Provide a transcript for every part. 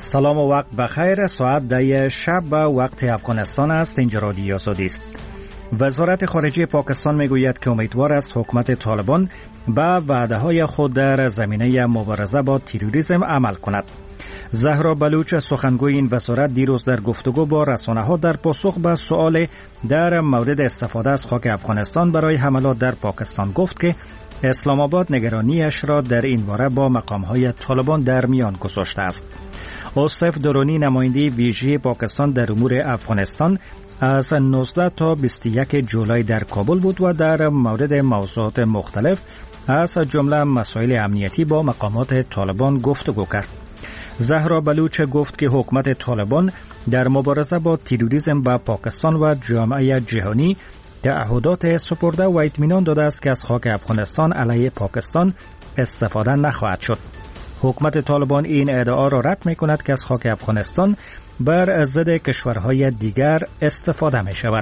سلام و وقت بخیر. ساعت 10 شب به وقت افغانستان است. اینجا رادیو آزادی است. وزارت خارجه پاکستان میگوید که امیدوار است حکومت طالبان به وعده‌های خود در زمینه مبارزه با تروریسم عمل کند. زهرا بلوچ، سخنگوی این وزارت، دیروز در گفتگو با رسانه‌ها در پاسخ به سؤال در مورد استفاده از خاک افغانستان برای حملات در پاکستان گفت که اسلام آباد نگرانیش را در این باره با مقام‌های طالبان در میان گذاشته است. اوصف درونی، نماینده ویژه پاکستان در امور افغانستان، از 19 تا 21 جولای در کابل بود و در مورد موضوعات مختلف از جمله مسائل امنیتی با مقامات طالبان گفتگو کرد. زهرا بلوچ گفت که حکومت طالبان در مبارزه با تروریسم به پاکستان و جامعه جهانی تعهدات سپرده و اطمینان داده است که از خاک افغانستان علیه پاکستان استفاده نخواهد شد. حکومت طالبان این ادعا را رد می کند که از خاک افغانستان بر ضد کشورهای دیگر استفاده می شود.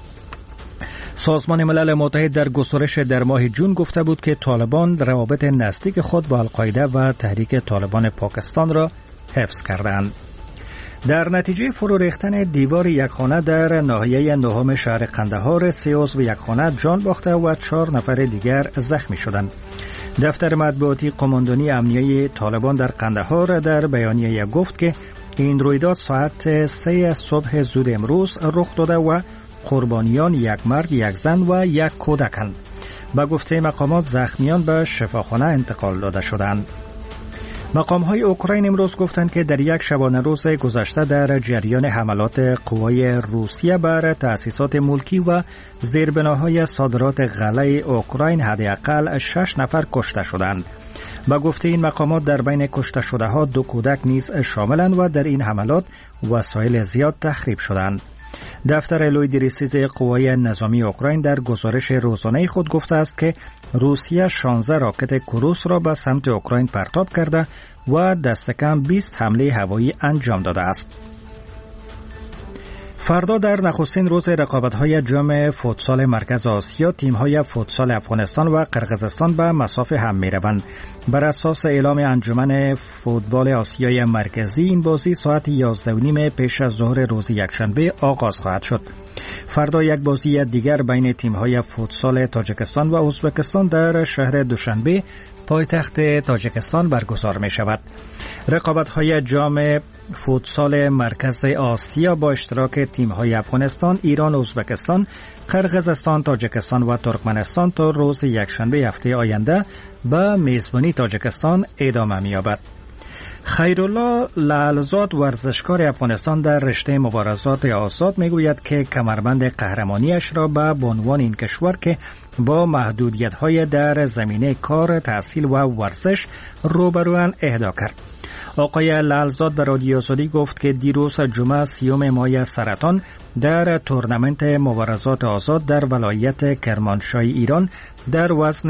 سازمان ملل متحد در گزارش در ماه جون گفته بود که طالبان روابط نزدیک خود با القاعده و تحریک طالبان پاکستان را حفظ کردند. در نتیجه فرو ریختن دیوار یک خانه در ناحیه نهم شهر قندهار، 3 عضو یک خانه جان باخته و 4 نفر دیگر زخمی شدند. دفتر مطبوعاتی قماندانی امنیه طالبان در قندهار در بیانیه گفت که این رویداد ساعت 3 صبح زود امروز رخ داده و قربانیان یک مرد، یک زن و یک کودکند. به گفته مقامات زخمیان به شفاخانه انتقال داده شدند. مقام‌های اوکراین امروز گفتند که در یک شبانه روز گذشته در جریان حملات قوای روسیه بر تأسیسات ملکی و زیربناهای صادرات غله اوکراین حداقل 6 نفر کشته شدند. به گفته این مقامات در بین کشته شده ها 2 کودک نیز شاملند و در این حملات وسایل زیاد تخریب شدند. دفتر لویدریسیز قوای نظامی اوکراین در گزارش روزانه خود گفته است که روسیه 16 راکت کروس را به سمت اوکراین پرتاب کرده و دست کم 20 حمله هوایی انجام داده است. فردا در نخستین روز رقابت‌های جام فوتسال مرکز آسیا، تیم‌های فوتسال افغانستان و قرقیزستان به مصاف هم می‌روند. بر اساس اعلام انجمن فوتبال آسیای مرکزی، این بازی ساعت 11:30 پیش از ظهر روز یکشنبه آغاز خواهد شد. فردا یک بازی دیگر بین تیم‌های فوتسال تاجیکستان و ازبکستان در شهر دوشنبه، پایتخت تاجیکستان برگزار می شود. رقابت‌های جام فوتسال مرکز آسیا با اشتراک تیم‌های افغانستان، ایران، ازبکستان، قرقیزستان، تاجیکستان و ترکمنستان تا روز یکشنبه هفته آینده به میزبانی تاجیکستان ادامه می‌یابد. خیرالله لعلزاد، ورزشکار افغانستان در رشته مبارزات آزاد، میگوید که کمربند قهرمانیش را به عنوان این کشور که با محدودیت‌های در زمینه کار، تحصیل و ورزش روبروان اهدا کرد. آقای لعلزاد به رادیو آزادی گفت که دیروز جمعه 30 ماه سرطان در تورنمنت مبارزات آزاد در ولایت کرمانشاه ایران در وزن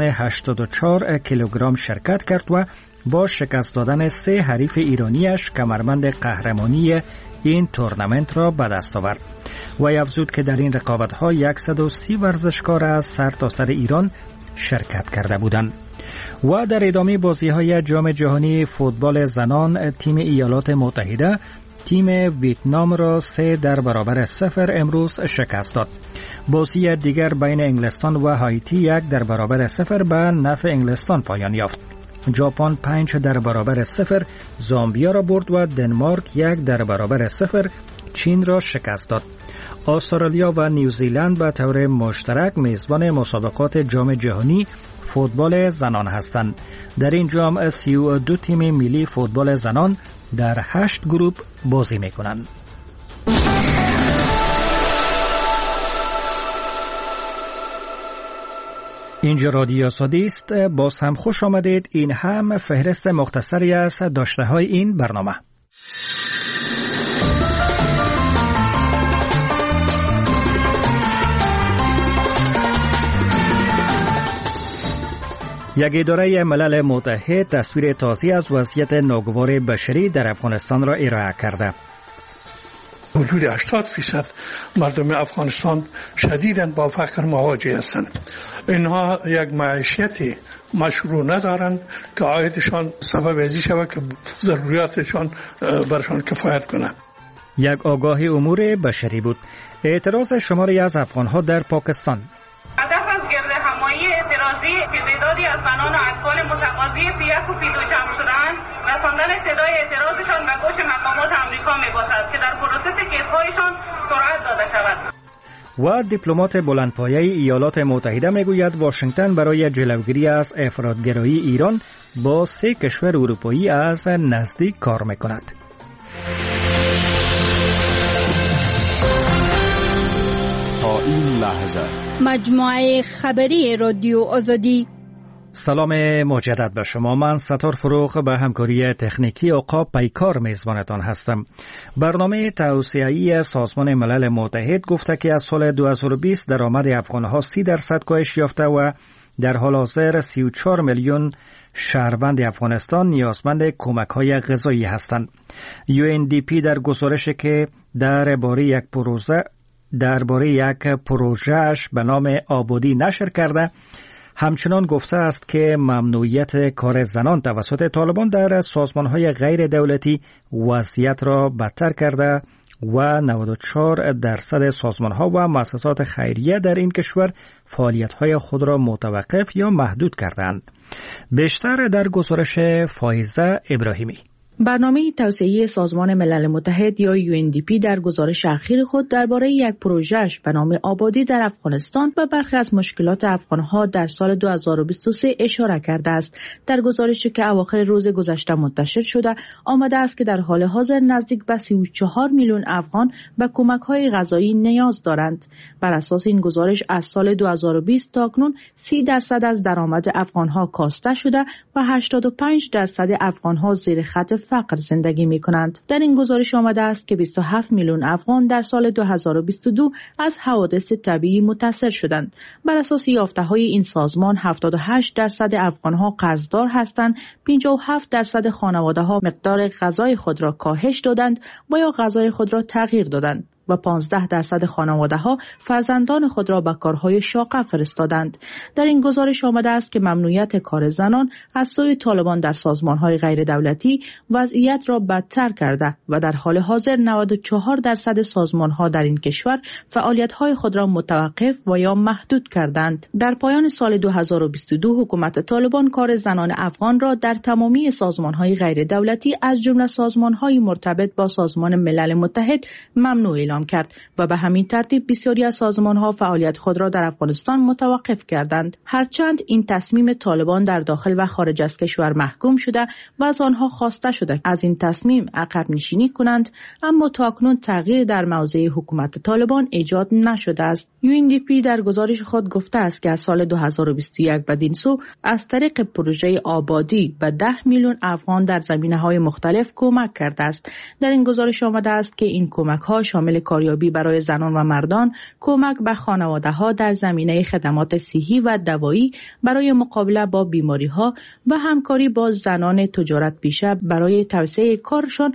84 کیلوگرم شرکت کرد و با شکست دادن 3 حریف ایرانیش کمربند قهرمانی این تورنمنت را به دست آورد. و افزود که در این رقابت‌ها 130 ورزشکار از سرتاسر ایران شرکت کرده بودند. و در ادامه بازی‌های جام جهانی فوتبال زنان، تیم ایالات متحده تیم ویتنام را 3-0 امروز شکست داد. بازی دیگر بین انگلستان و هایتی 1-0 به نفع انگلستان پایان یافت. ژاپن 5-0 زامبیا را برد و دنمارک 1-0 چین را شکست داد. استرالیا و نیوزیلند به طور مشترک میزبان مسابقات جام جهانی فوتبال زنان هستند. در این جام 32 تیم ملی فوتبال زنان در 8 گروه بازی می‌کنند. اینجا رادیو آزادی است. باز هم خوش آمدید. این هم فهرست مختصری از داشته‌های این برنامه. یک اداره ملل متحد تصویر تازه از وضعیت ناگوار بشری در افغانستان را ارائه کرده. حدود 80% مردم افغانستان شدیداً با فقر مواجه هستند. اینها یک معیشت مشروع ندارند که عایدشان سبب ازی شود که ضروریاتشان برشان کفایت کنه. یک آگاهی امور بشری بود. اعتراض شماری از افغانها در پاکستان. هدف از گرد همایی اعتراضی که تعدادی از زنان و اطفال متقاضی پیک و پیدو جمع شده‌اند، رساندن صدای اعتراضشان به گوش مقامات آمریکا می‌باشد که در پروسس کیس‌هایشان سرعت داده شود. و دیپلمات بلندپایه ایالات متحده میگوید واشنگتن برای جلوگیری از افراط‌گرایی ایران با 3 کشور اروپایی از نزدیک کار میکند. تا این لحظه مجموعه خبری رادیو آزادی. سلام مجدد به شما. من ستار فروغ به همکاری تکنیکی عقاب پیکار میزبانتان هستم. برنامه توسعه‌ای سازمان ملل متحد گفته که از سال 2020 درآمد افغانها 30% کاهش یافته و در حال حاضر 34 میلیون شهروند افغانستان نیازمند کمک‌های غذایی هستند. UNDP در گزارشی که درباره یک پروژه‌اش به نام آبادی نشر کرده همچنان گفته است که ممنوعیت کار زنان توسط طالبان در سازمان‌های غیر دولتی وضعیت را بدتر کرده و 94% سازمان‌ها و مؤسسات خیریه در این کشور فعالیت‌های خود را متوقف یا محدود کردند. بیشتر در گزارش فایزه ابراهیمی. برنامه توسعه‌ای سازمان ملل متحد یا UNDP در گزارش اخیر خود درباره یک پروژه‌اش به نام آبادی در افغانستان و برخی از مشکلات افغان‌ها در سال 2023 اشاره کرده است. در گزارشی که اواخر روز گذشته منتشر شده، آمده است که در حال حاضر نزدیک به 34 میلیون افغان به کمک‌های غذایی نیاز دارند. بر اساس این گزارش از سال 2020 تا اکنون 30% از درآمد افغان‌ها کاسته شده و 85% افغان‌ها زیر خط فقر زندگی می کنند. در این گزارش آمده است که 27 میلیون افغان در سال 2022 از حوادث طبیعی متاثر شدند. بر اساس یافته‌های این سازمان 78% افغان‌ها قرضدار هستند، 57% خانواده‌ها مقدار غذای خود را کاهش دادند و یا غذای خود را تغییر دادند و 15% خانواده‌ها فرزندان خود را به کارهای شاقه فرستادند. در این گزارش آمده است که ممنوعیت کار زنان از سوی طالبان در سازمان‌های غیر دولتی وضعیت را بدتر کرده و در حال حاضر 94% سازمان‌ها در این کشور فعالیت‌های خود را متوقف و یا محدود کردند. در پایان سال 2022 حکومت طالبان کار زنان افغان را در تمامی سازمان‌های غیر دولتی از جمله سازمان‌های مرتبط با سازمان ملل متحد ممنوع اعلام کرد و به همین ترتیب بسیاری از سازمان‌ها فعالیت خود را در افغانستان متوقف کردند. هرچند این تصمیم طالبان در داخل و خارج از کشور محکوم شده و از آنها خواسته شده از این تصمیم عقب نشینی کنند، اما تاکنون تغییر در موضع حکومت طالبان ایجاد نشده است. UNDP در گزارش خود گفته است که از سال 2021 بدین سو از طریق پروژه آبادی به 10 میلیون افغان در زمینه‌های مختلف کمک کرده است. در این گزارش آمده است که این کمک‌ها شامل کاریابی برای زنان و مردان، کمک به خانواده‌ها در زمینه خدمات صحی و دوایی برای مقابله با بیماری‌ها و همکاری با زنان تجارت پیشه برای توسعه کارشان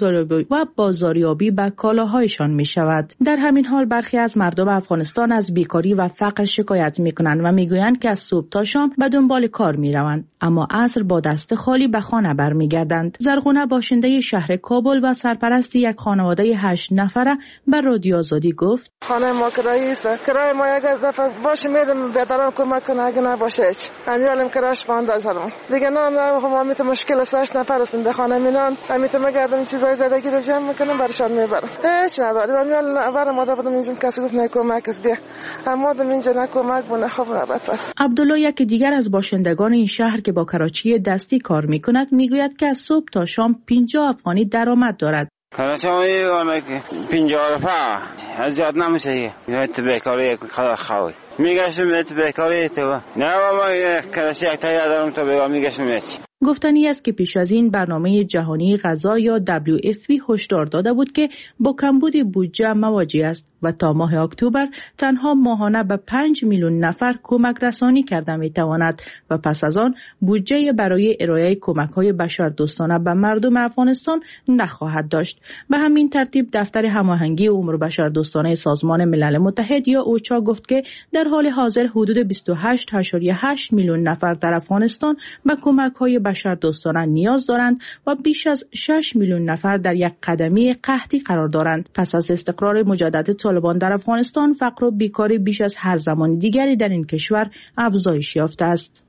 و بازاریابی به کالاهایشان می‌شود. در همین حال برخی از مردم افغانستان از بیکاری و فقر شکایت می‌کنند و می‌گویند که از صبح تا شام به دنبال کار می‌روند، اما عصر با دست خالی به خانه برمیگردند. زرغونه باشنده شهر کابل و سرپرست یک خانواده 8 نفره به رادیو آزادی گفت: خانه ما کرایه است. کرایه ما یک دفعه باشه میدم بهتران کمک کنه، اگه نباشه هیچ. همیالم کرایش باند سرم. دیگه نه ما میت مشکل است، 8 نفر هستند در خانه مینان. همیت مگردم چیزای زدگی رو جمع میکنم برشان میبرم. هیچ نداره. همیال برام ماده بدم اینجا کسی گفت نه کمک است بیا. اما دم اینجا نه کمک بونه خب رابط است. عبدالله یک دیگر از باشندگان این شهر که با کراچی دستی کار میکند میگوید که از صبح تا شام 50 افغانی درآمد دارد. کارچه‌ای وانه 50 رفاه از زیاد نمیشه. نه تو بیکاری خواهی میگشتم تو بیکاری تو نه ما کراچی یک تایی دارم تو بگم میگشتم هیچ. گفتنی است که پیش از این برنامه جهانی غذا یا WFP هشدار داده بود که با کمبود بودجه مواجه است و تا ماه اکتبر تنها ماهانه به 5 میلیون نفر کمک رسانی کرده می تواند و پس از آن بودجه برای ارائه کمک های بشردوستانه به مردم افغانستان نخواهد داشت. به همین ترتیب دفتر هماهنگی امور بشردوستانه سازمان ملل متحد یا اوچا گفت که در حال حاضر حدود 28.8 میلیون نفر در افغانستان به کمک های بشردوستانه نیاز دارند و بیش از 6 میلیون نفر در یک قدمی قحطی قرار دارند. پس از استقرار مجدد طالبان در افغانستان، فقر و بیکاری بیش از هر زمان دیگری در این کشور افزایش یافته است.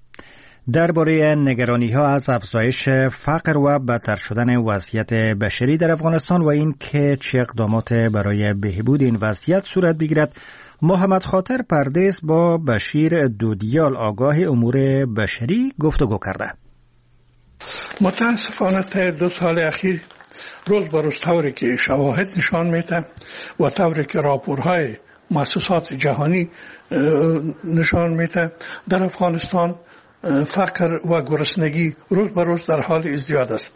درباره نگرانی‌ها از افزایش فقر و بدتر شدن وضعیت بشری در افغانستان و این که چه اقدامات برای بهبود این وضعیت صورت بگیرد، محمد خاطر پردیس با بشیر دودیال آگاه امور بشری گفتگو کرده. متاسفانه تا 2 سال اخیر روز به روز طوری که شواهد نشان میده و طوری که راپورهای مؤسسات جهانی نشان میده، در افغانستان فقر و گرسنگی روز به روز در حال ازدیاد است.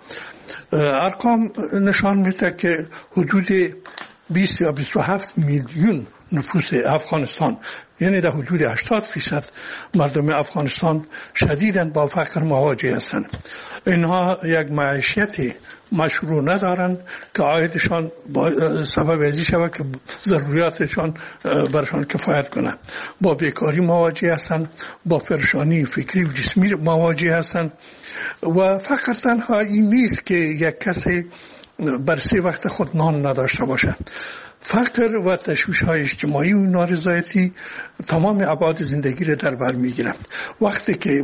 ارقام نشان میده که حدود 20 یا 27 میلیون نفوس افغانستان، یعنی در حدود 80% مردم افغانستان شدیداً با فقر مواجه هستند. اینها یک معیشت مشروع ندارند که عایدشان سبب ازی شود که ضروریاتشان برشان کفایت کنه. با بیکاری مواجه هستند، با پریشانی فکری و جسمی مواجه هستند و فقر تنها این نیست که یک کسی بر 3 وقت خود نان نداشته باشه. فقر و تشویش‌های اجتماعی و نارضایتی تمام ابعاد زندگی را در بر می‌گیرند. وقتی که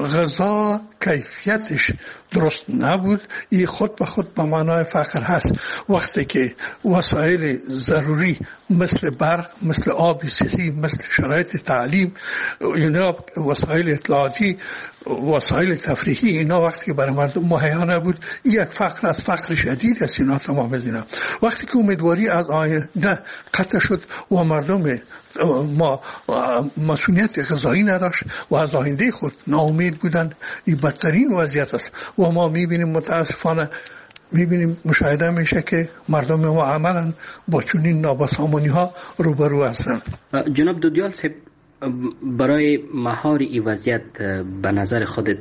غذا کیفیتش درست نبود، این خود به خود به معنای فقر هست. وقتی که وسایل ضروری مثل برق، مثل آب صحی، مثل شرایط تعلیم، اینا وسایل اطلاعاتی، وسایل تفریحی، اینا وقتی که برای مردم مهیا نبود، این یک فقر از فقر شدید است. اینا تمام از اینا وقتی که امیدواری از آینده قطع شد و مردم ما مسئولیت غذایی نداشت و از آینده خود ناامید بودن، این بدترین وضعیت است. و ما میبینیم متاسفانه مشاهده میشه که مردم ما عملا با چنین نابسامانی ها روبرو هستند. جناب دودیال صاحب، برای مهار این وضعیت به نظر خودت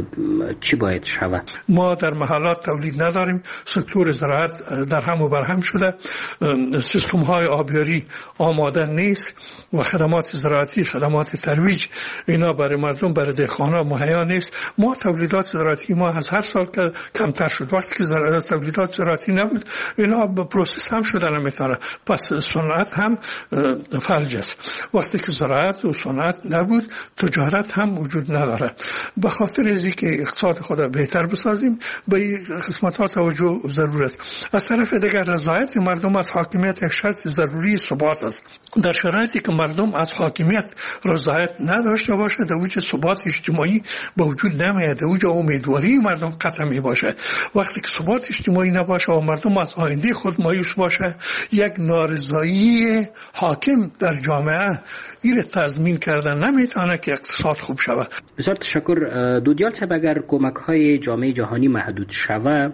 چی باید شود؟ ما در محلات تولید نداریم، سکتور زراعت در هم و بر هم شده، سیستم های آبیاری آماده نیست و خدمات زراعتی، خدمات ترویج اینا برای مردم، برای دهقانا مهیا نیست. ما تولیدات زراعتی ما از هر سال که کمتر شد. وقتی که تولیدات زراعتی نبود، اینا به پروسس هم شدن نمیتونه، پس صنعت هم فلج است. وقتی که زراعت و صنعت نبود، تجارت هم وجود نداره. به خاطر از اینکه اقتصاد خود بهتر بسازیم، به این قسمت‌ها توجه ضرور است. از طرف دیگر رضایت مردم از حاکمیت یک شرط ضروری ثبات است. در شرایطی که مردم از حاکمیت رضایت نداشته باشه، در وجه ثبات اجتماعی به وجود نمیاد، در وجه امیدواری مردم قطع می باشه. وقتی که ثبات اجتماعی نباشه و مردم از آینده خود مایوس باشه، یک نارضایی حاکم در جامعه این تضمین کردن نمیتونه که اقتصاد خوب شود. بسیار تشکر. دودیال صاحب، اگر کمک‌های جامعه جهانی محدود شود،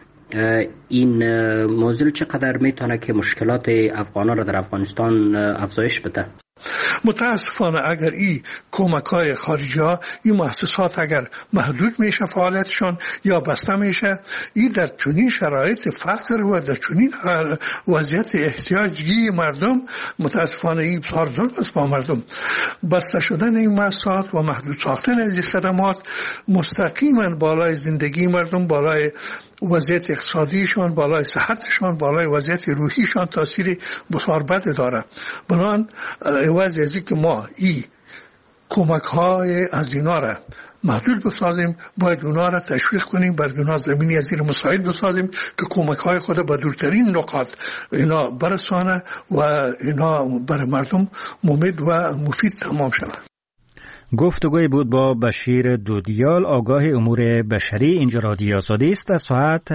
این موضوع چقدر میتونه که مشکلات افغانان را در افغانستان افزایش بده؟ متاسفانه اگر این کمک‌های خارجی ها، این مؤسسات اگر محدود میشه فعالیتشان یا بسته میشه، این در چنین شرایط فقر و در چنین وضعیت احتیاجی مردم، متاسفانه این بسیار ظلم است با مردم. بسته شدن این مؤسسات و محدود ساختن از این خدمات مستقیما بالای زندگی مردم، بالای وضعیت اقتصادیشان، بالای صحتشان، بالای وضعیت روحیشان تاثیر بسیار بد داره. بنابراین عوض از که ما این کمک‌های از اینا را محدود بسازیم، باید اونا را تشویق کنیم، برای اونا زمینی از زیر مساعد بسازیم که کمک‌های خود به دورترین نقاط اینا برسانه و اینا برای مردم مفید و مفید تمام شود. گفتگوی بود با بشیر دودیال آگاه امور بشری. اینجا رادیو آزادی است. از ساعت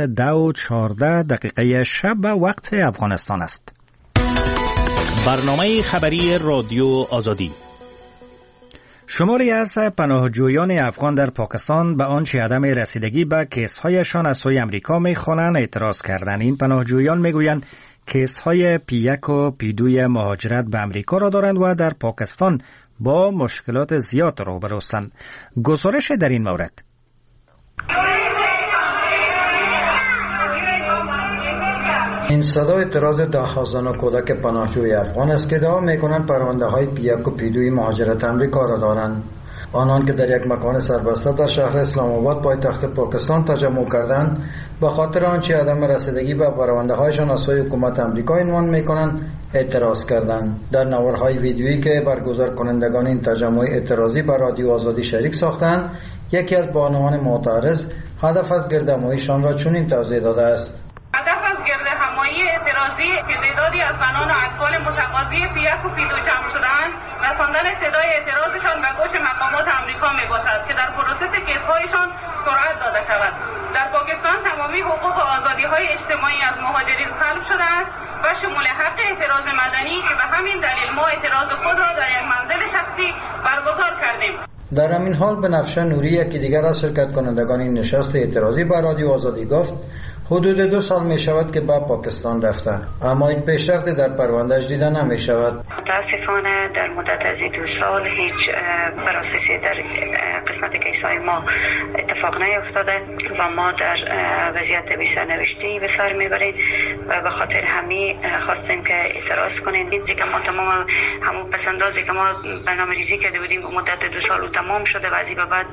2:14 شب به وقت افغانستان است. برنامه خبری رادیو آزادی. شماری از پناهجویان افغان در پاکستان به آنچه عدم رسیدگی به کیس‌هایشان از سوی امریکا می‌خوانند اعتراض کردند. این پناهجویان می‌گویند کیس‌های P1 و P2 مهاجرت به امریکا را دارند و در پاکستان با مشکلات زیاد روبرو هستند. گزارش در این مورد. این صدا اعتراض ده‌هزاران کودک پناهجوی افغان است که ادعا می‌کنند پرونده‌های P1 و P2 مهاجرت امریکا را دارند. آنان که در یک مکان سربسته در شهر اسلام آباد پایتخت پاکستان تجمع کردند به خاطر آنچه عدم رسیدگی به پرونده‌هایشان از سوی حکومت امریکا عنوان می‌کنند اعتراض کردند. در نوارهای ویدیویی که برگزار کنندگان این تجمع اعتراضی به رادیو آزادی شریک ساختند، یکی از بانوان معترض هدف از گردهماییشان را چنین توضیح داده است: که تعدادی از زنان و اطفال متقاضی P1 و P2 جمع شده‌اند، رساندن صدای اعتراضشان به گوش مقامات امریکا می‌باشد که در پروسس کیس‌هایشان سرعت داده شود. در پاکستان تمامی حقوق و آزادی‌های اجتماعی از مهاجرین سلب شده است و شمول حق اعتراض مدنی که به همین دلیل ما اعتراض خود را در یک منزل شخصی برگزار کردیم. در همین حال بنفشه نوری، یکی دیگر از شرکت کنندگان این نشست اعتراضی به رادیو آزادی گفت حدود 2 سال می شود که به پاکستان رفته، اما این پیشرفت در پروندهش دیده نمی شود. متاسفانه در مدت از 2 سال هیچ پروسسی در قسمت کیس‌های ما اتفاق نیفتاده و ما در وضعیت سرنوشتی به سر میبریم و به خاطر همین خواستیم که اعتراض کنیم. دیدی که ما تمام همون پسندازی که ما برنامه‌ریزی کرده بودیم به مدت 2 سال تمام شده و از این به بعد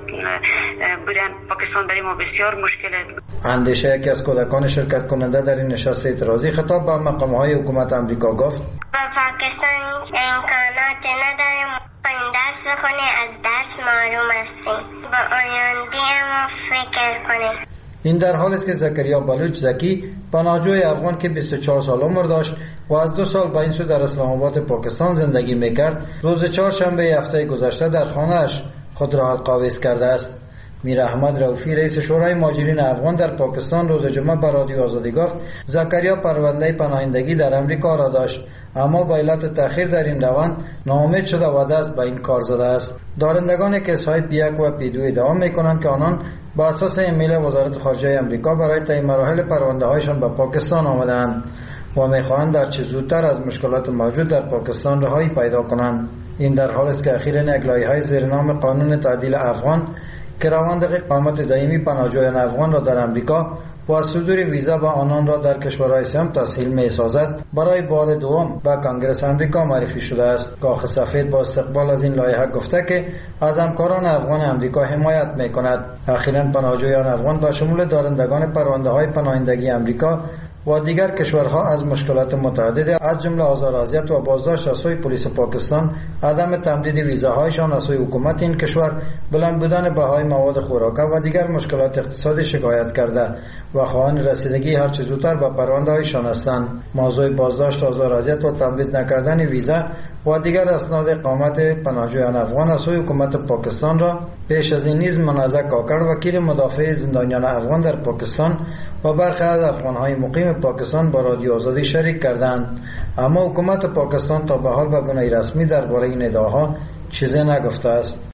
بودن پاکستان برای ما بسیار مشکله. اندیشه یکی از کودکان شرکت کننده در این نشست اعتراضی خطاب به مقام‌های حکومت آمریکا گفت: با پاکستان امکانات نداریم، درس بخونیم، از درس محروم هستیم، با آینده ما فکر کنیم. این در حالی است که زکریا بلوچ زکی، پناهجوی افغان که 24 سال عمر داشت و از 2 سال به این سو در اسلام آباد پاکستان زندگی میکرد، روز چهارشنبه هفته گذشته در خانه‌اش خود را القاویز کرده است. میر احمد رؤفی، رئیس شورای مهاجرین افغان در پاکستان، روز جمعه به رادیو آزادی گفت زکریا پرونده پناهندگی در امریکا را داشت، اما با علت تأخیر در این روند ناامید شده و دست به این کار زده است. دارندگان کیس‌های P1 و P2 ادعا می‌کنند که آنان با اساس ایمیل وزارت خارجه امریکا برای طی مراحل پرونده‌هایشان به پاکستان آمدند و می‌خواهند در چه زودتر از مشکلات موجود در پاکستان رهایی پیدا کنند. این در حالی است که اخیراً یک لایحه زیر نام قانون تعدیل افغان که روند اقامت دائمی پناهجویان افغان را در امریکا و صدور ویزا به آنان را در کشورهای سیام تسهیل می‌سازد برای بار دوم به کنگره امریکا معرفی شده است. کاخ سفید با استقبال از این لایحه گفته که از همکاران افغان امریکا حمایت می‌کند. اخیراً پناهجویان افغان به شمول دارندگان پرونده‌های پناهندگی امریکا و دیگر کشورها از مشکلات متعدد از جمله آزار و اذیت و بازداشت از سوی پلیس پاکستان، عدم تمدید ویزاهایشان از سوی حکومت این کشور، بلند بودن بهای مواد خوراکه و دیگر مشکلات اقتصادی شکایت کرده و خواهان رسیدگی هر چه زودتر به پرونده‌هایشان هستند. موضوع بازداشت، آزار و اذیت و تمدید نکردن ویزا و دیگر اسناد اقامت پناهجویان افغان از سوی حکومت پاکستان را پیش از این نیز منازع کاکر، وکیل مدافع زندانیان افغان در پاکستان و برخی از افغان‌های مقیم پاکستان با رادیو آزادی شریک کردند، اما حکومت پاکستان تا به حال به گونه رسمی درباره این ادعاها چیزی نگفته است.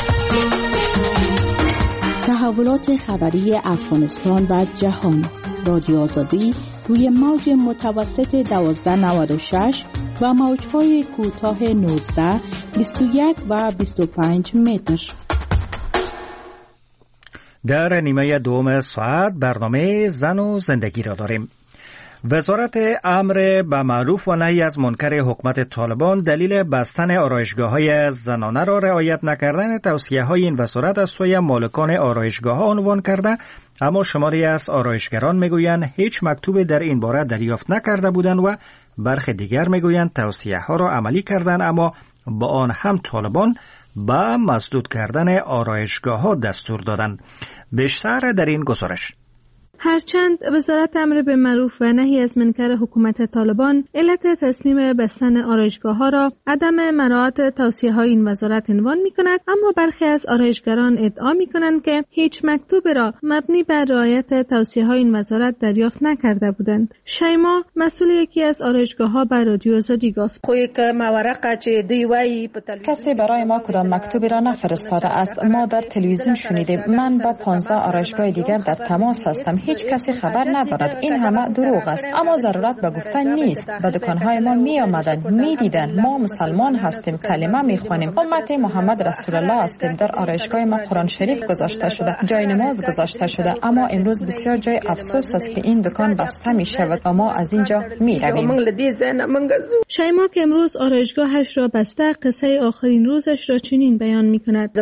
تحولات خبری افغانستان و جهان، رادیو آزادی روی موج متوسط 1296 و موج‌های کوتاه 19، 21 و 25 متر. در نیمه دوم ساعت برنامه زن و زندگی را داریم. وزارت امر به معروف و نهی از منکر حکومت طالبان دلیل بستن آرایشگاه‌های زنانه را رعایت نکردن توصیه‌های این وزارت از سوی مالکان آرایشگاه‌ها عنوان کرده، اما شماری از آرایشگران میگویند هیچ مکتوبی در این باره دریافت نکرده بودند و برخی دیگر میگویند توصیه‌ها را عملی کردند، اما با آن هم طالبان با مسدود کردن آرایشگاه‌ها دستور دادند. بیشتر در این گزارش. هرچند وزارت امر به معروف و نهی از منکر حکومت طالبان علت تصمیم بستن آرایشگاه‌ها را عدم مراعات توصیه‌های این وزارت عنوان می‌کند، اما برخی از آرایشگران ادعا می‌کنند که هیچ مکتوب را مبنی بر رعایت توصیه‌های این وزارت دریافت نکرده بودند. شیما مسئول یکی از آرایشگاه‌ها به رادیو آزادی گفت: کسی برای ما کدام مکتوبی را نفرستاده است. ما در تلویزیون شنیدیم. من با 15 آرایشگاه دیگر در تماس هستم. هیچ کسی خبر ندارد. این همه دروغ است. اما ضرورت به گفتن نیست. به دکان‌های ما می آمدند، می دیدند ما مسلمان هستیم، کلمه می خوانیم، امت محمد رسول الله هستیم. در آرایشگاه ما قرآن شریف گذاشته شده، جای نماز گذاشته شده، اما امروز بسیار جای افسوس است که این دکان بسته می شود و ما از اینجا می رویم. شیما که امروز آرایشگاهش را بسته، قصه آخرین روزش را چنین بیان می کند: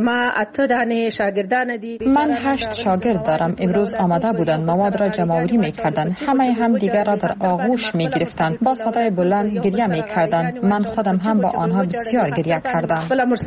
من 8 شاگرد دارم. امروز آمده بودند، مواد را جمع‌آوری می‌کردند. همه دیگر را در آغوش می‌گرفتند. با صدای بلند گریه می‌کردند. من خودم هم با آنها بسیار گریه کردم.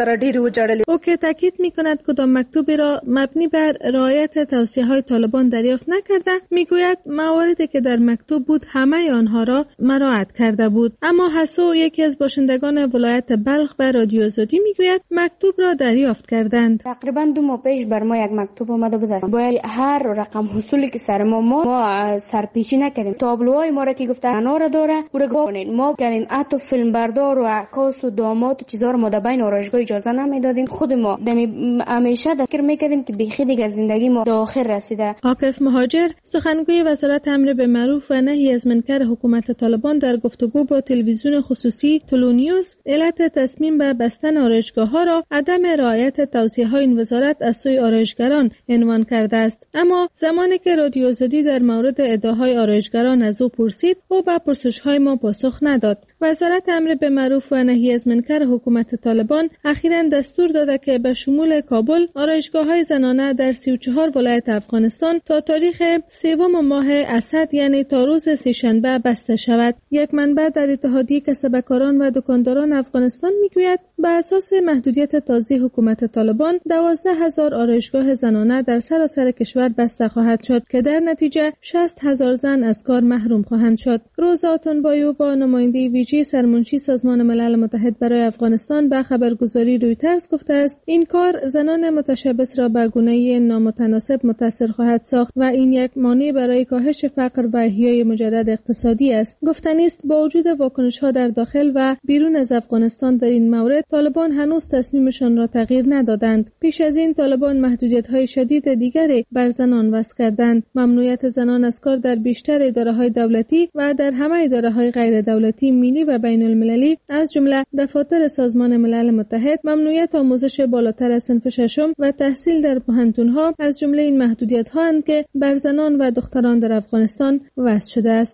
او که تاکید می‌کند کدام مکتوبی را مبنی بر رعایت توصیه‌های طالبان دریافت نکرده، می‌گوید مواردی که در مکتوب بود همه آنها را مراعات کرده بود. اما حسو، یکی از باشندگان ولایت بلخ، به رادیو آزادی می‌گوید مکتوب را دریافت کردند. تقریبا 2 ماه پیش بر ما یک مکتوب اومده بود. باید هر رقم حصولی که سر ما سرپیچی نکردیم. تابلوهای ما را که گفته انار داره او را کنین، ما کردیم حتی فیلم بردار و عکاس و داماد و چیزا رو ما در بین آرایشگاه اجازه نمیدادیم. خود ما همیشه فکر میکردیم که بیخی دیگه زندگی ما به آخر رسیده. عاقف مهاجر، سخنگوی وزارت امر به معروف و نهی از منکر حکومت طالبان، در گفتگو با تلویزیون خصوصی تلونیوس علت تصمیم به بستن آرایشگاه‌ها را عدم رعایت توصیه‌های این وزارت از سوی آرایشگران عنوان کرده است. اما زمانی که رادیو آزادی در مورد ادعاهای آرایشگران از او پرسید، او به پرسش‌های ما پاسخ نداد. وزارت امر به معروف و نهی از منکر حکومت طالبان اخیراً دستور داده که به شمول کابل آرایشگاه‌های زنانه در 34 ولایت افغانستان تا تاریخ 3 ماه اسد، یعنی تا روز سه‌شنبه بسته شود. یک منبع در اتحادیه کسبکاران و دکانداران افغانستان میگوید به اساس محدودیت تازه حکومت طالبان 12,000 آرایشگاه زنانه در سراسر کشور بسته خواهد شد که در نتیجه 60,000 زن از کار محروم خواهند شد. روزا آتونبایو با نماینده ویژه سرمنشی سازمان ملل متحد برای افغانستان به خبرگزاری رویترز گفته است این کار زنان متشبث را به گونه‌ای نامتناسب متاثر خواهد ساخت و این یک مانع برای کاهش فقر و احیای مجدد اقتصادی است. گفتنی است با وجود واکنش‌ها در داخل و بیرون از افغانستان در این مورد، طالبان هنوز تصمیمشان را تغییر ندادند. پیش از این طالبان محدودیت‌های شدید دیگری بر زنان وضع کردند. ممنوعیت زنان از کار در بیشتر اداره‌های دولتی و در همه اداره‌های غیر دولتی ملی و بین المللی از جمله دفاتر سازمان ملل متحد، ممنوعیت آموزش بالاتر از صنف ششم و تحصیل در پوهنتون‌ها از جمله این محدودیت‌ها اند که بر زنان و دختران در افغانستان وضع شده است.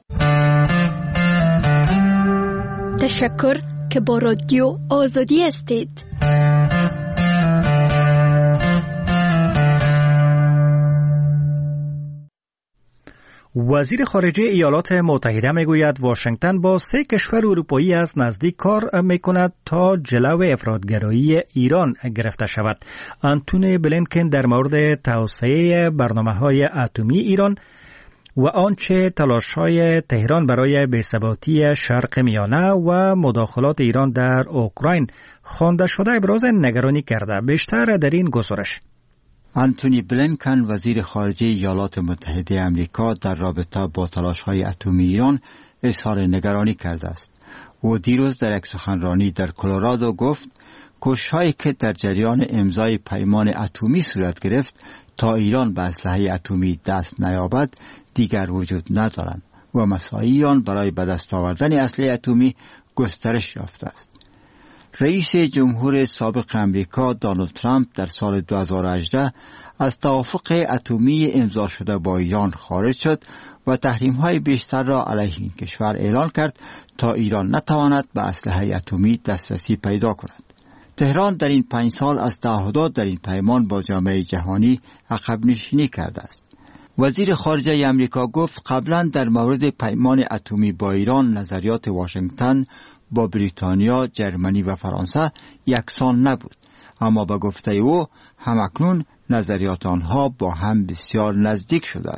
تشکر که با رادیو آزادی هستید. وزیر خارجه ایالات متحده میگوید واشنگتن با 3 کشور اروپایی از نزدیک کار میکند تا جلو افراطگرایی ایران گرفته شود. آنتونی بلینکن در مورد توسعه برنامه‌های اتمی ایران و آنچه تلاش‌های تهران برای بی‌ثباتی شرق میانه و مداخلات ایران در اوکراین خوانده شده ابراز نگرانی کرده. بیشتر در این گزارش. آنتونی بلینکن وزیر خارجه ایالات متحده آمریکا در رابطه با تلاش‌های اتمی ایران اظهار نگرانی کرده است. او دیروز در یک سخنرانی در کلرادو گفت کوشش‌هایی که در جریان امضای پیمان اتمی صورت گرفت تا ایران به اسلحه اتمی دست نیابد دیگر وجود ندارند و مساعی ایران برای به دست آوردن اسلحه اتمی گسترش یافته است. رئیس جمهور سابق امریکا دونالد ترامپ در سال 2018 از توافق اتمی امضا شده با ایران خارج شد و تحریم‌های بیشتر را علیه این کشور اعلان کرد تا ایران نتواند به اسلحه اتمی دسترسی پیدا کند. تهران در این 5 سال از تعهدات در این پیمان با جامعه جهانی عقب نشینی کرده است. وزیر خارجه آمریکا گفت قبلا در مورد پیمان اتمی با ایران نظریات واشنگتن با بریتانیا، جرمنی و فرانسه یکسان نبود، اما به گفته او همکنون نظریات آنها با هم بسیار نزدیک شده است.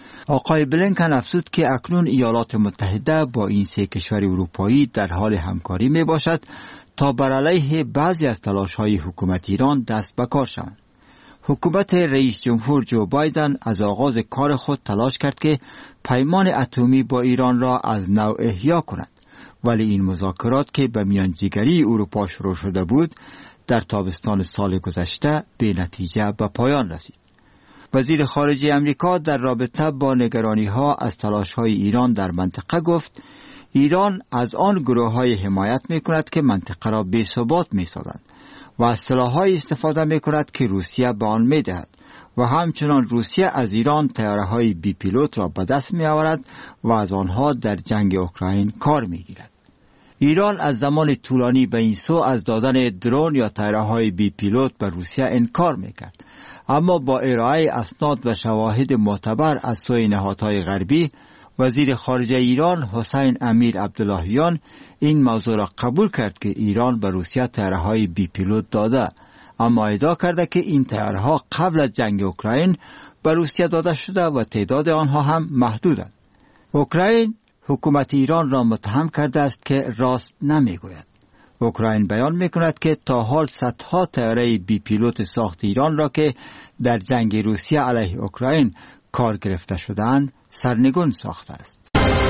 آقای بلینکن افزود که اکنون ایالات متحده با این سه کشور اروپایی در حال همکاری می باشد تا بر علیه بعضی از تلاش‌های حکومت ایران دست به کار شوند. حکومت رئیس جمهور جو بایدن از آغاز کار خود تلاش کرد که پیمان اتمی با ایران را از نو احیا کند، ولی این مذاکرات که به میانجیگری اروپا شروع شده بود در تابستان سال گذشته بی نتیجه به پایان رسید. وزیر خارجه امریکا در رابطه با نگرانی‌ها از تلاش‌های ایران در منطقه گفت ایران از آن گروه‌های حمایت می‌کند که منطقه را بی‌ثبات می‌سازند و از سلاح‌های استفاده می‌کند که روسیه به آن می‌دهد و همچنان روسیه از ایران طیاره‌های بی پیلوت را به دست می‌آورد و از آنها در جنگ اوکراین کار می‌گیرد. ایران از زمان طولانی به این سو از دادن درون یا طیاره‌های بی پیلوت به روسیه انکار می‌کرد، اما با ارائه اسناد و شواهد معتبر از سوی نهادهای غربی، وزیر خارجه ایران حسین امیر عبداللهیان این موضوع را قبول کرد که ایران به روسیه طیاره‌های بی پیلوت داده، اما ادعا کرده که این طیاره‌ها قبل از جنگ اوکراین به روسیه داده شده و تعداد آنها هم محدودند. اوکراین حکومت ایران را متهم کرده است که راست نمیگوید. اوکراین بیان میکند که تا حال صدها طیاره بی پیلوت ساخت ایران را که در جنگ روسیه علیه اوکراین کار گرفته شدند سرنگون ساخته است.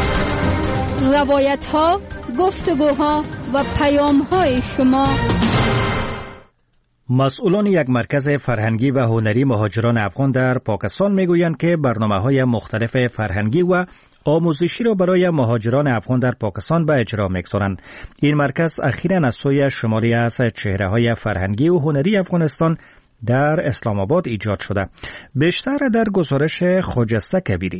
روایت ها، گفتگوها و پیام های شما. مسئولان یک مرکز فرهنگی و هنری مهاجران افغان در پاکستان میگویند که برنامه‌های مختلف فرهنگی و آموزشی را برای مهاجران افغان در پاکستان به اجرا می‌گذارند. این مرکز اخیراً از سوی شماری از چهره‌های فرهنگی و هنری افغانستان در اسلام آباد ایجاد شده. بیشتر در گزارش خجسته کبیری.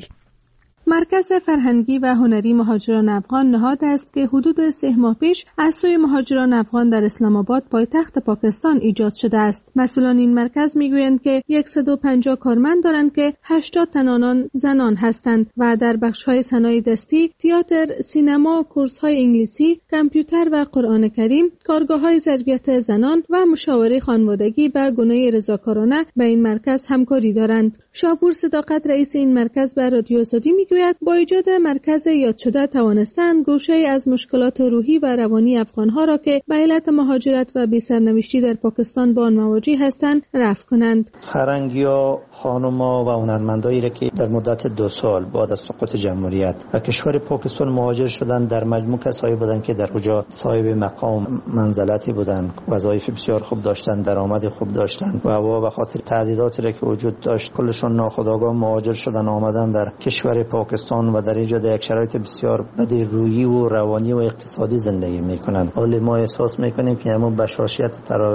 مرکز فرهنگی و هنری مهاجران افغان نهاد است که حدود 3 ماه پیش از سوی مهاجران افغان در اسلام آباد پایتخت پاکستان ایجاد شده است. مسئولان این مرکز میگویند که 150 کارمند دارند که 80 تن آنان زنان هستند و در بخش‌های صنایع دستی، تئاتر، سینما، کورس‌های انگلیسی، کامپیوتر و قرآن کریم، کارگاه‌های تربیت زنان و مشاوره خانوادگی به گونه رضاکارانه به این مرکز همکاری دارند. شاپور صداقت رئیس این مرکز به رادیو آزادی میگوید با ایجاد مرکز یاد شده توانستند گوشه‌ای از مشکلات روحی و روانی افغان‌ها را که به علت مهاجرت و بی‌سرنوشتی در پاکستان با آن مواجه هستند رفع کنند. فرهنگی‌ها، خانم‌ها و هنرمندایی را که در مدت 2 سال بعد از سقوط جمهوریت و کشور پاکستان مهاجر شدند، در مجموع کسایی بودند که در اونجا صاحب مقام منزلتی بودند، وظایف بسیار خوب داشتند، درآمد خوب داشتند و به خاطر تهدیداتی را که وجود داشت کلشون ناخودآگاه مهاجر شدن، آمدن در کشور پاکستان و در اینجا در یک شرایط بسیار بد روحی و روانی و اقتصادی زندگی میکنن. حالا ما احساس میکنیم که همون بشاشیت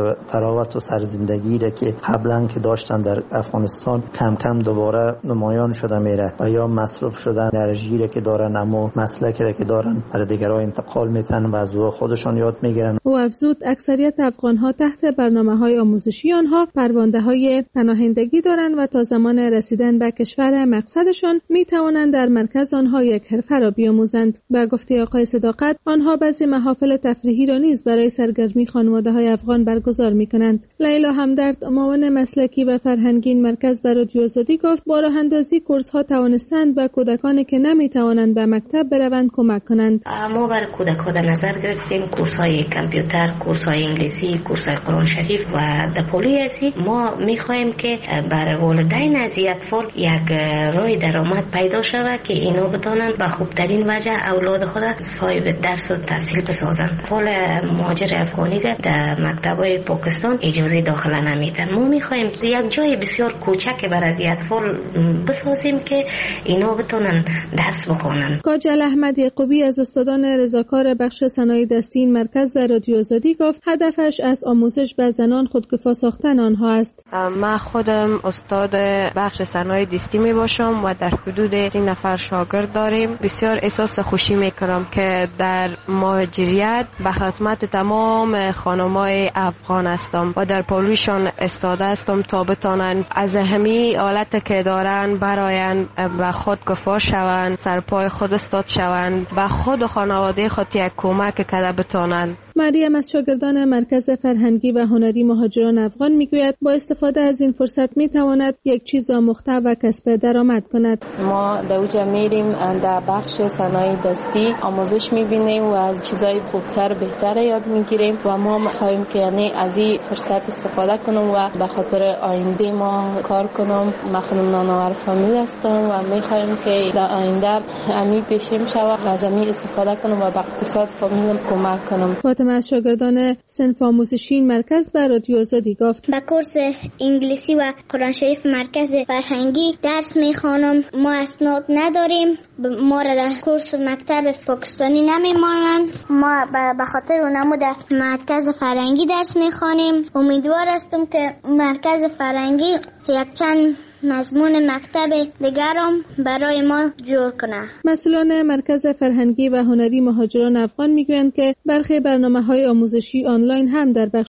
تراوت و سرزندگی را که قبلا که داشتن در افغانستان کم کم دوباره نمایان شده میره و یا مصرف شدن انرژی را که دارن اما مسلکی را که دارن برای دیگران انتقال میتن و از خودشان یاد میگیرن. او افزود اکثریت افغان‌ها تحت برنامه‌های آموزشی آنها پرونده‌های پناهندگی دارند و تا زمان رسیدن به کشور مقصدشان میتوانند در مرکز آنها یک حرفه را بیاموزند. به گفته آقای صداقت، آنها بعضی محافل تفریحی را نیز برای سرگرمی خانواده‌های افغان برگزار می‌کنند. لیلا همدرد، معاون مسلکی و فرهنگی این مرکز به رادیو آزادی گفت با راه اندازی کورس‌ها توانستند به کودکانی که نمی‌توانند به مکتب بروند کمک کنند. ما برای کودک‌ها در نظر گرفتیم کورس‌های کامپیوتر، کورس‌های انگلیسی، کورس‌های قرآن شریف و دپولی هستی. ما می‌خوایم که برای والدین از اطفال یک راه درآمد پیدا شود که اینا بتونن با خوبترین وجه اولاد خود صاحب درس و تحصیل بسازند. فال مهاجر افغانی را در مکتب‌های پاکستان اجازه داخل نمیدن. ما می‌خوایم یک جای بسیار کوچک برای اطفال بسازیم که اینا بتونن درس بخونن. کاجل احمد یعقوبی از استادان رضاکار بخش صنایع دستی این مرکز در رادیو آزادی گفت هدفش از آموزش به زنان خودکفا ساختن آنها است. من خودم استاد بخش صنایع دستی می باشم و در حدود 3 نفر شاگرد داریم. بسیار احساس خوشی میکنم که در مهاجریت به خدمت تمام خانمای افغان هستم و در پالویشان استاده هستم تا بتانن از همین حالت که دارن براین به خود کفا شوند، سرپای خود استاد شوند، به خود و خانواده خود یک کمک کرده بتانن. مریم از شاگردان مرکز فرهنگی و هنری مهاجران افغان میگوید با استفاده از این فرصت میتواند یک چیز آموخته و کسب درآمد کند. ما در اوجا میریم در بخش صنایع دستی آموزش میبینیم و از چیزای خوبتر بهتر یاد میگیریم و ما میخوایم که یعنی از این فرصت استفاده کنم و به خاطر آینده ما کار کنم. من خانم ناناور فامیل هستم و میخوایم که در آینده امی پیشم شود و از امی استفاده کنم و به اقتصاد فامیلم کمک کنم. فاطمه از شاگردان صنف آموزشی مرکز و رادیو آزادی گفت با کورس انگلیسی و قرآن شریف مرکز فرهنگی درس میخوانم. ما اسناد نداریم، ما را در کورس مکتب پاکستانی نمیمانند. ما به خاطر اونمو در مرکز فرهنگی درس میخوانیم. امیدوار هستم که مرکز فرهنگی یک چند مضمون مکتب دیگرم برای ما جور کنه. مسئولان مرکز فرهنگی و هنری مهاجران افغان میگویند که برخی برنامه‌های آموزشی آنلاین هم در بخش